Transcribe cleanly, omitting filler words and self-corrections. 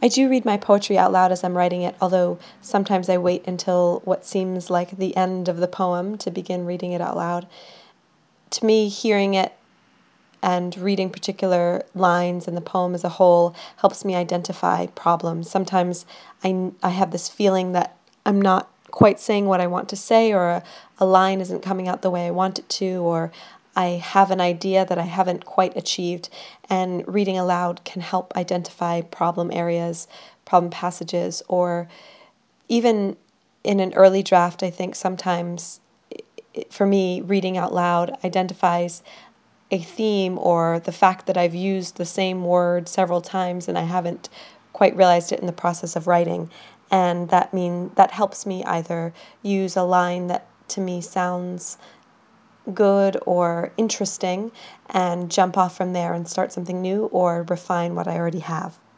I do read my poetry out loud as I'm writing it, although sometimes I wait until what seems like the end of the poem to begin reading it out loud. To me, hearing it and reading particular lines in the poem as a whole helps me identify problems. Sometimes I have this feeling that I'm not quite saying what I want to say, or a line isn't coming out the way I want it to, or I have an idea that I haven't quite achieved. And reading aloud can help identify problem areas, problem passages, or even in an early draft, I think sometimes for me, reading out loud identifies a theme or the fact that I've used the same word several times and I haven't quite realized it in the process of writing. And that helps me either use a line that to me sounds good or interesting and jump off from there and start something new or refine what I already have.